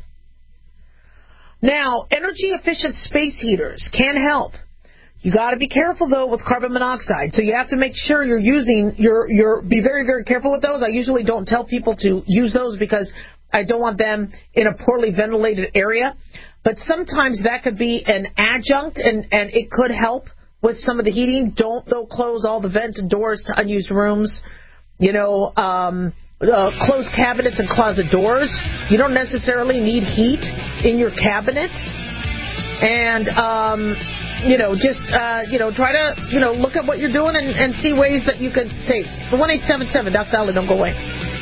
Now, energy efficient space heaters can help. You got to be careful, though, with carbon monoxide. So you have to make sure you're using your, your, be very, very careful with those. I usually don't tell people to use those because I don't want them in a poorly ventilated area. But sometimes that could be an adjunct, and, and it could help with some of the heating. Don't, though, close all the vents and doors to unused rooms. You know, um, uh, close cabinets and closet doors. You don't necessarily need heat in your cabinet. And, um... You know, just, uh, you know, try to, you know, look at what you're doing and, and see ways that you could save. The one eight seven seven, Doctor Dolly, don't go away.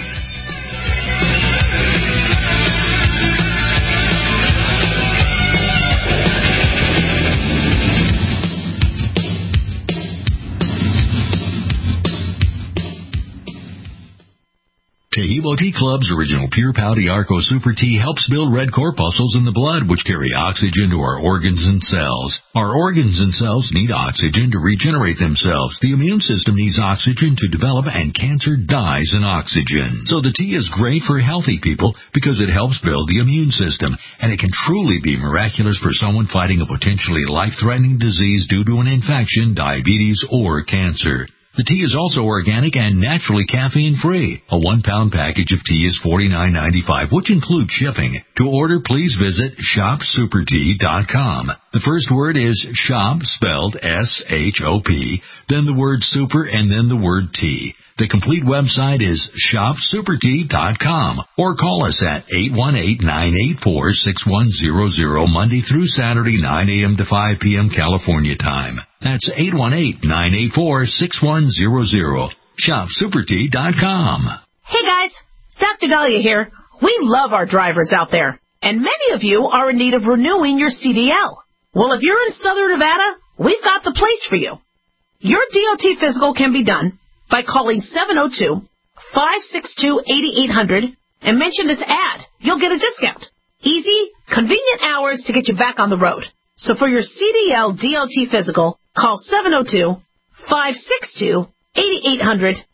Taheebo Tea Club's original Pure Pouty Arco Super Tea helps build red corpuscles in the blood, which carry oxygen to our organs and cells. Our organs and cells need oxygen to regenerate themselves. The immune system needs oxygen to develop, and cancer dies in oxygen. So the tea is great for healthy people because it helps build the immune system, and it can truly be miraculous for someone fighting a potentially life-threatening disease due to an infection, diabetes, or cancer. The tea is also organic and naturally caffeine-free. A one-pound package of tea is forty-nine ninety-five, which includes shipping. To order, please visit shop super tea dot com. The first word is shop, spelled S H O P, then the word super, and then the word tea. The complete website is shop super tea dot com, or call us at eight one eight, nine eight four, six one zero zero Monday through Saturday, nine a.m. to five p.m. California time. That's eight one eight, nine eight four, six one zero zero. shop super tea dot com. Hey guys, Doctor Dahlia here. We love our drivers out there, and many of you are in need of renewing your C D L. Well, if you're in Southern Nevada, we've got the place for you. Your D O T physical can be done by calling seven oh two, five six two, eight eight hundred and mention this ad. You'll get a discount. Easy, convenient hours to get you back on the road. So for your C D L D O T physical, call seven oh two, five six two, eight eight hundred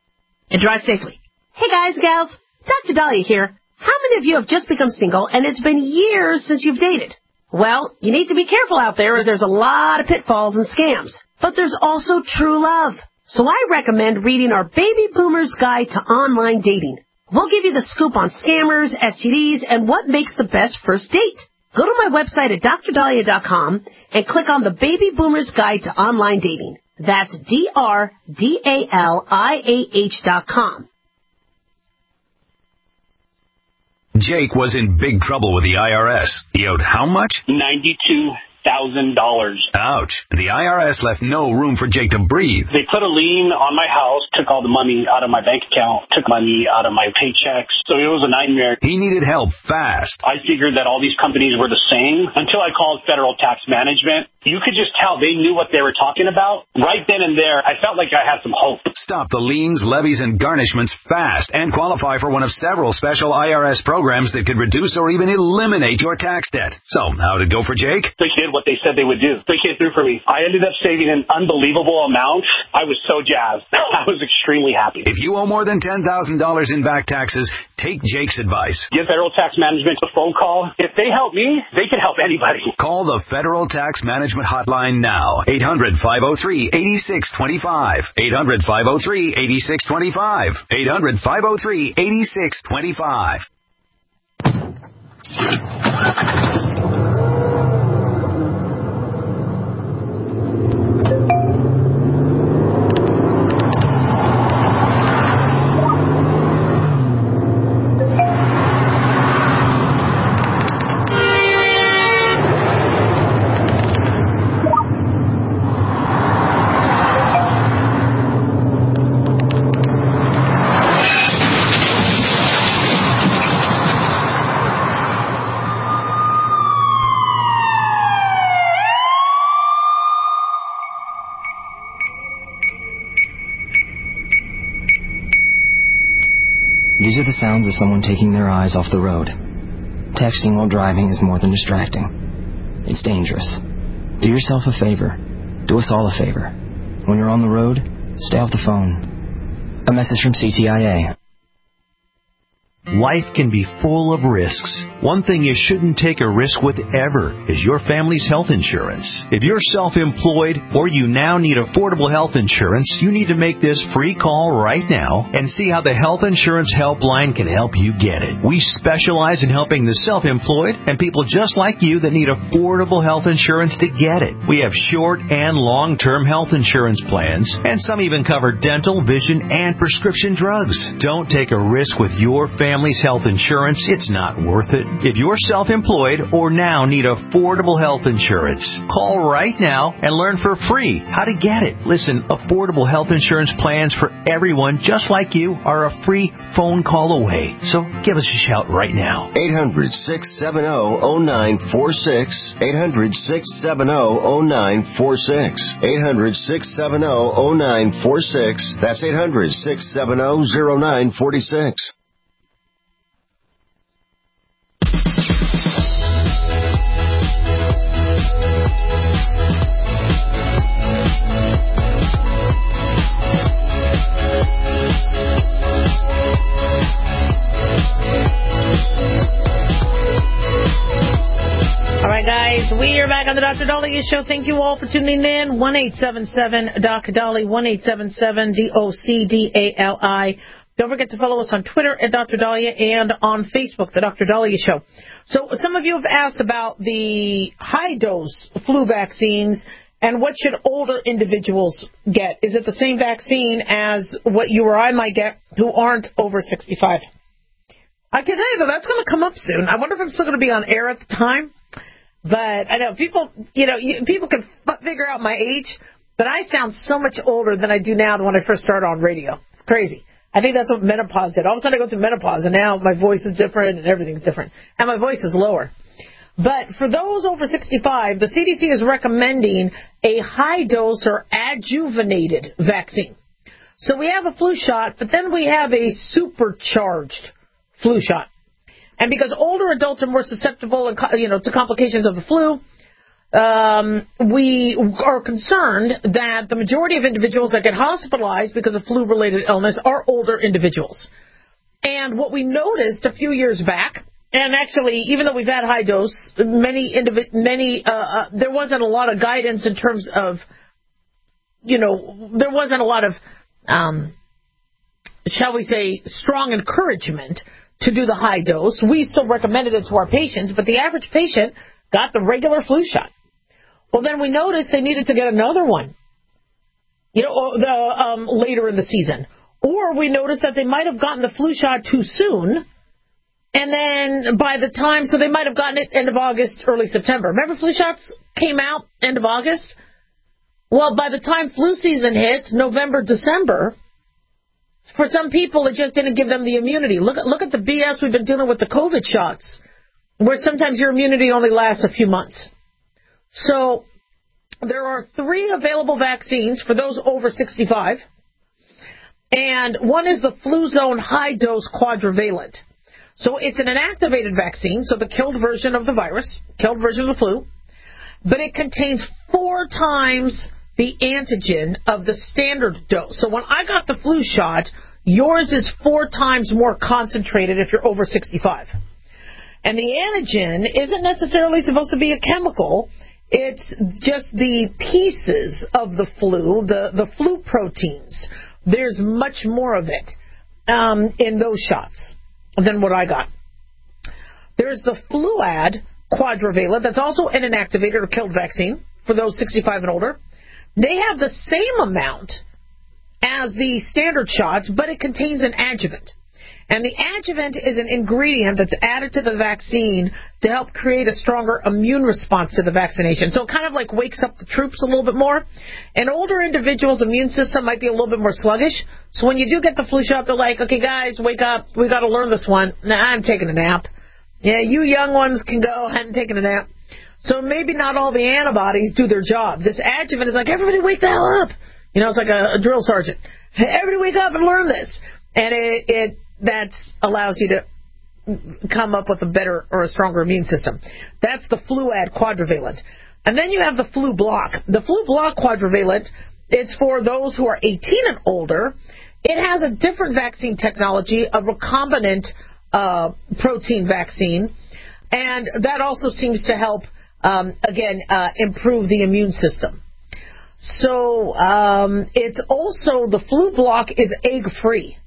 and drive safely. Hey guys, gals, Doctor Dahlia here. How many of you have just become single and it's been years since you've dated? Well, you need to be careful out there as there's a lot of pitfalls and scams. But there's also true love. So I recommend reading our Baby Boomer's Guide to Online Dating. We'll give you the scoop on scammers, S T Ds, and what makes the best first date. Go to my website at dr dahlia dot com and click on the Baby Boomer's Guide to Online Dating. That's D R D A L I A H dot com. Jake was in big trouble with the I R S. He owed how much? ninety-two thousand dollars. Ouch. The I R S left no room for Jake to breathe. They put a lien on my house, took all the money out of my bank account, took money out of my paychecks. So it was a nightmare. He needed help fast. I figured that all these companies were the same until I called Federal Tax Management. You could just tell they knew what they were talking about. Right then and there, I felt like I had some hope. Stop the liens, levies, and garnishments fast and qualify for one of several special I R S programs that could reduce or even eliminate your tax debt. So, how'd it go for Jake? They did what they said they would do. They came through for me. I ended up saving an unbelievable amount. I was so jazzed. I was extremely happy. If you owe more than ten thousand dollars in back taxes, take Jake's advice. Give Federal Tax Management a phone call. If they help me, they can help anybody. Call the Federal Tax Management Hotline now. eight hundred, five oh three, eight six two five. eight hundred, five oh three, eight six two five. eight hundred, five oh three, eight six two five. These are the sounds of someone taking their eyes off the road. Texting while driving is more than distracting. It's dangerous. Do yourself a favor. Do us all a favor. When you're on the road, stay off the phone. A message from C T I A. Life can be full of risks. One thing you shouldn't take a risk with ever is your family's health insurance. If you're self-employed or you now need affordable health insurance, you need to make this free call right now and see how the Health Insurance Helpline can help you get it. We specialize in helping the self-employed and people just like you that need affordable health insurance to get it. We have short and long-term health insurance plans, and some even cover dental, vision, and prescription drugs. Don't take a risk with your family. Family's health insurance, it's not worth it. If you're self-employed or now need affordable health insurance, call right now and learn for free how to get it. Listen, affordable health insurance plans for everyone just like you are a free phone call away. So give us a shout right now. eight hundred, six seven zero, zero nine four six. eight hundred, six seven zero, zero nine four six. eight hundred, six seven zero, zero nine four six. That's eight hundred, six seven zero, zero nine four six. All right, guys, we are back on the Doctor Dahlia Show. Thank you all for tuning in. one eight seven seven D O C Dahlia, one eight seven seven D O C D A L I. Don't forget to follow us on Twitter at Doctor Dahlia and on Facebook, the Doctor Dahlia Show. So some of you have asked about the high-dose flu vaccines and what should older individuals get. Is it the same vaccine as what you or I might get who aren't over sixty-five? I can tell you, though, that's going to come up soon. I wonder if I'm still going to be on air at the time. But I know people, you know, you, people can f- figure out my age, but I sound so much older than I do now than when I first started on radio. It's crazy. I think that's what menopause did. All of a sudden I go through menopause, and now my voice is different and everything's different. And my voice is lower. But for those over sixty-five, the C D C is recommending a high-dose or adjuvated vaccine. So we have a flu shot, but then we have a supercharged flu shot. And because older adults are more susceptible, you know, to complications of the flu, um, we are concerned that the majority of individuals that get hospitalized because of flu-related illness are older individuals. And what we noticed a few years back, and actually, even though we've had high dose, many, indivi- many, uh, uh, there wasn't a lot of guidance in terms of, you know, there wasn't a lot of, um, shall we say, strong encouragement to do the high dose. We still recommended it to our patients, but the average patient got the regular flu shot. Well, then we noticed they needed to get another one, you know, the, um, later in the season. Or we noticed that they might have gotten the flu shot too soon, and then by the time, so they might have gotten it end of August, early September. Remember flu shots came out end of August? Well, by the time flu season hits, November, December, for some people it just didn't give them the immunity. Look at, look at the B S we've been dealing with the COVID shots, where sometimes your immunity only lasts a few months. So there are three available vaccines for those over sixty-five, and one is the Fluzone High Dose Quadrivalent. So it's an inactivated vaccine, so the killed version of the virus, killed version of the flu, but it contains four times the antigen of the standard dose. So when I got the flu shot, yours is four times more concentrated if you're over sixty-five. And the antigen isn't necessarily supposed to be a chemical. It's just the pieces of the flu, the, the flu proteins. There's much more of it um, in those shots than what I got. There's the Fluad Quadrivalent. That's also an inactivated or killed vaccine for those sixty-five and older. They have the same amount as the standard shots, but it contains an adjuvant. And the adjuvant is an ingredient that's added to the vaccine to help create a stronger immune response to the vaccination. So it kind of like wakes up the troops a little bit more. An older individual's immune system might be a little bit more sluggish. So when you do get the flu shot, they're like, okay, guys, wake up. We got to learn this one. Nah, I'm taking a nap. Yeah, you young ones can go ahead and take a nap. So maybe not all the antibodies do their job. This adjuvant is like, everybody wake the hell up. You know, it's like a, a drill sergeant. Hey, everybody wake up and learn this. And it, it that allows you to come up with a better or a stronger immune system. That's the Fluad Quadrivalent. And then you have the Flu Block. The Flu Block Quadrivalent, it's for those who are eighteen and older. It has a different vaccine technology, a recombinant uh, protein vaccine, and that also seems to help, um, again, uh, improve the immune system. So um, it's also, the Flu Block is egg-free.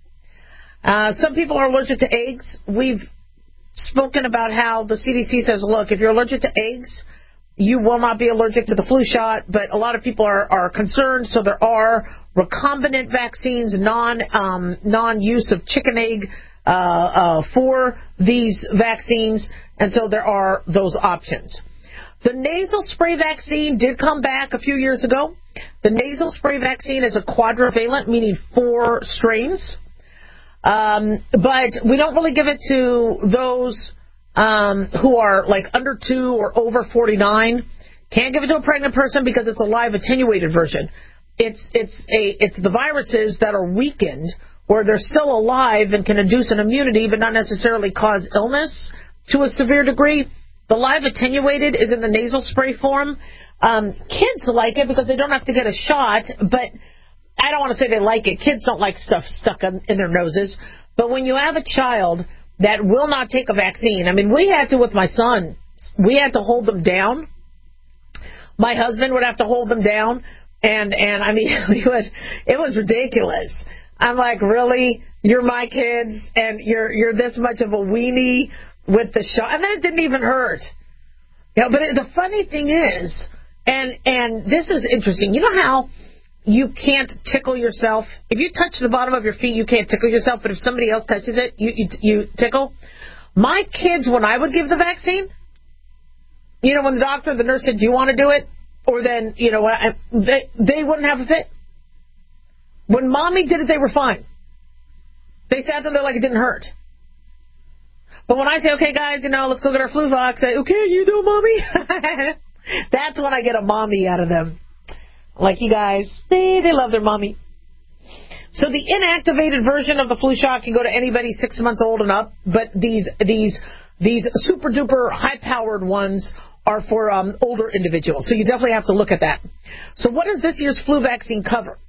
Uh, some people are allergic to eggs. We've spoken about how the C D C says, look, if you're allergic to eggs, you will not be allergic to the flu shot, but a lot of people are, are concerned, so there are recombinant vaccines, non, um, non-use of chicken egg uh, uh, for these vaccines, and so there are those options. The nasal spray vaccine did come back a few years ago. The nasal spray vaccine is a quadrivalent, meaning four strains. Um, but we don't really give it to those um, who are like under two or over forty-nine. Can't give it to a pregnant person because it's a live attenuated version. It's it's a it's the viruses that are weakened or they're still alive and can induce an immunity but not necessarily cause illness to a severe degree. The live attenuated is in the nasal spray form. Um, kids like it because they don't have to get a shot, but I don't want to say they like it. Kids don't like stuff stuck in, in their noses. But when you have a child that will not take a vaccine, I mean, we had to with my son. We had to hold them down. My husband would have to hold them down. And, and I mean, we would, it was ridiculous. I'm like, really? You're my kids and you're you're this much of a weenie with the shot? And then it didn't even hurt. You know, but it, the funny thing is, and and this is interesting, you know how you can't tickle yourself? If you touch the bottom of your feet, you can't tickle yourself, but if somebody else touches it, you, you, you tickle. My kids, when I would give the vaccine, you know, when the doctor, the nurse said, do you want to do it? Or then, you know, I, they, they wouldn't have a fit. When mommy did it, they were fine. They sat there like it didn't hurt. But when I say, okay, guys, you know, let's go get our flu vax, say, okay, you do, mommy. That's when I get a mommy out of them. Like you guys, they, they love their mommy. So the inactivated version of the flu shot can go to anybody six months old and up, but these these these super duper high powered ones are for um, older individuals. So you definitely have to look at that. So what does this year's flu vaccine cover?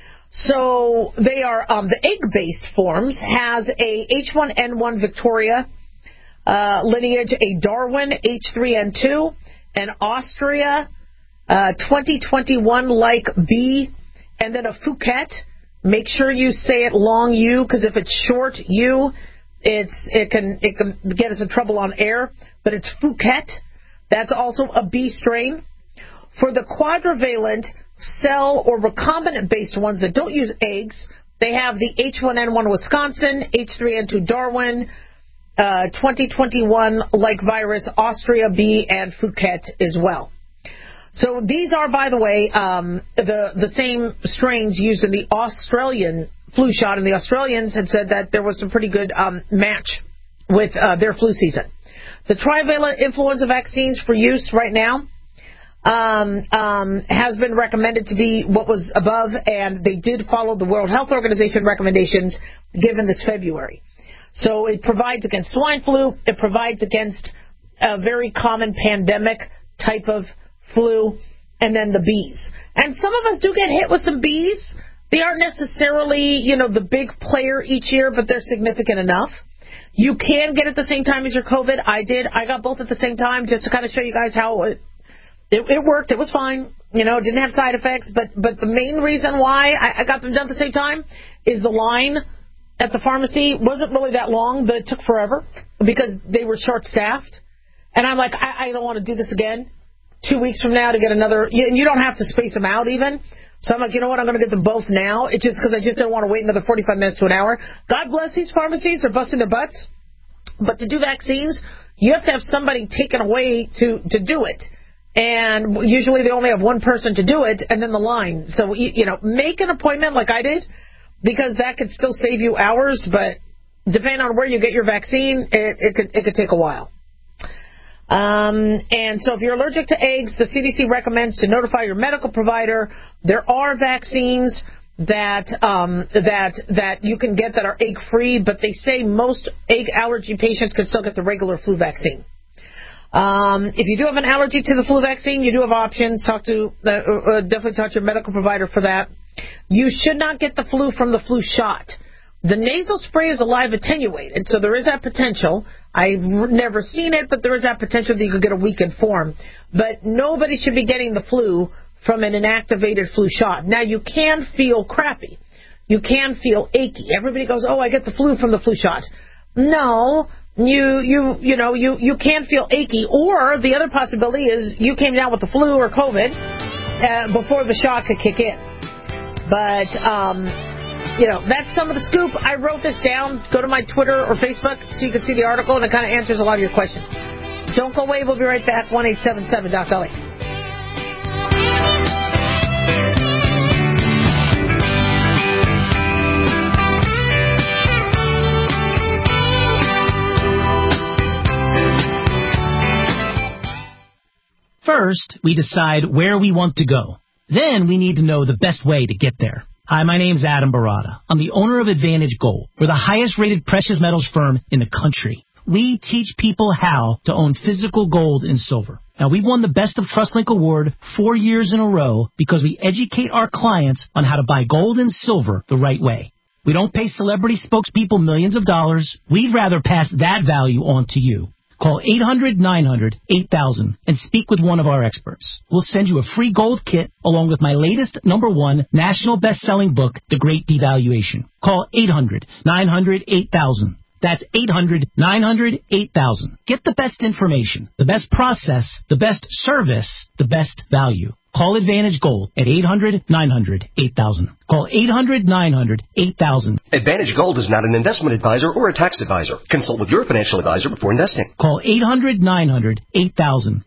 So they are um, the egg-based forms has a H one N one Victoria uh, lineage, a Darwin H three N two, an Austria uh, twenty twenty-one like B, and then a Phuket. Make sure you say it long U, because if it's short U, it's it can it can get us in trouble on air. But it's Phuket. That's also a B strain. For the quadrivalent cell or recombinant-based ones that don't use eggs, they have the H one N one Wisconsin, H three N two Darwin, uh, twenty twenty-one like virus Austria B, and Phuket as well. So these are, by the way, um, the the same strains used in the Australian flu shot, and the Australians had said that there was some pretty good um, match with uh, their flu season. The trivalent influenza vaccines for use right now um, um, has been recommended to be what was above, and they did follow the World Health Organization recommendations given this February. So it provides against swine flu. It provides against a very common pandemic type of flu, and then the bees. And some of us do get hit with some bees. They aren't necessarily, you know, the big player each year, but they're significant enough. You can get it at the same time as your COVID. I did. I got both at the same time just to kind of show you guys how it, it, it worked. It was fine. You know, it didn't have side effects. But, but the main reason why I, I got them done at the same time is the line at the pharmacy wasn't really that long, but it took forever because they were short-staffed. And I'm like, I, I don't want to do this again. Two weeks from now to get another, and you don't have to space them out even. So I'm like, you know what, I'm going to get them both now. It's just because I just don't want to wait another forty-five minutes to an hour. God bless these pharmacies. They're busting their butts. But to do vaccines, you have to have somebody taken away to, to do it. And usually they only have one person to do it, and then the line. So, you know, make an appointment like I did, because that could still save you hours. But depending on where you get your vaccine, it, it could it could take a while. Um, and so if you're allergic to eggs, the C D C recommends to notify your medical provider. There are vaccines that um, that that you can get that are egg-free, but they say most egg allergy patients can still get the regular flu vaccine. Um, if you do have an allergy to the flu vaccine, you do have options. Talk to uh, uh, definitely talk to your medical provider for that. You should not get the flu from the flu shot. The nasal spray is a live attenuated, so there is that potential. I've never seen it, but there is that potential that you could get a weakened form. But nobody should be getting the flu from an inactivated flu shot. Now, you can feel crappy. You can feel achy. Everybody goes, oh, I get the flu from the flu shot. No, you you you know, you, you can feel achy. Or the other possibility is you came down with the flu or COVID uh, before the shot could kick in. But, um... you know, that's some of the scoop. I wrote this down. Go to my Twitter or Facebook so you can see the article, and it kind of answers a lot of your questions. Don't go away. We'll be right back. one eight seven seven Doc Dolly. First, we decide where we want to go. Then we need to know the best way to get there. Hi, my name's Adam Barada. I'm the owner of Advantage Gold. We're the highest-rated precious metals firm in the country. We teach people how to own physical gold and silver. Now, we've won the Best of TrustLink Award four years in a row because we educate our clients on how to buy gold and silver the right way. We don't pay celebrity spokespeople millions of dollars. We'd rather pass that value on to you. Call eight hundred nine hundred eight thousand and speak with one of our experts. We'll send you a free gold kit along with my latest number one national best-selling book, The Great Devaluation. Call eight hundred nine hundred eight thousand. That's eight hundred nine hundred eight thousand. Get the best information, the best process, the best service, the best value. Call Advantage Gold at eight hundred nine hundred eight thousand. Call eight hundred nine hundred eight thousand. Advantage Gold is not an investment advisor or a tax advisor. Consult with your financial advisor before investing. Call eight hundred nine hundred eight thousand.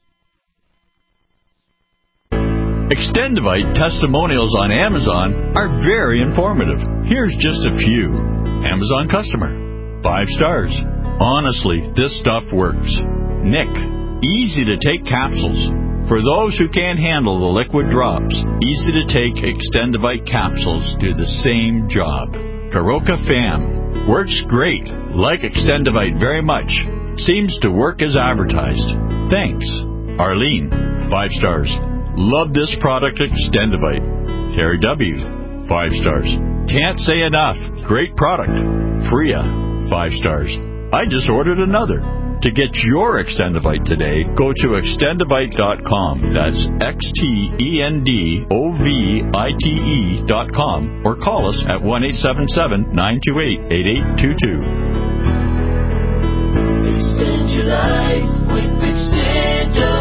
Extendivite testimonials on Amazon are very informative. Here's just a few. Amazon customer. Five stars. Honestly, this stuff works. Nick. Easy to take capsules. For those who can't handle the liquid drops, easy to take Extendivite capsules do the same job. Karoka Fam. Works great. Like Extendivite very much. Seems to work as advertised. Thanks. Arlene, five stars. Love this product, Extendivite. Terry W., five stars. Can't say enough. Great product. Freya, five stars. I just ordered another. To get your Extendivite today, go to extendivite dot com. That's X T E N D O V I T E dot com. Or call us at one eight seven seven, nine two eight, eight eight two two. Extend your life with Extendivite.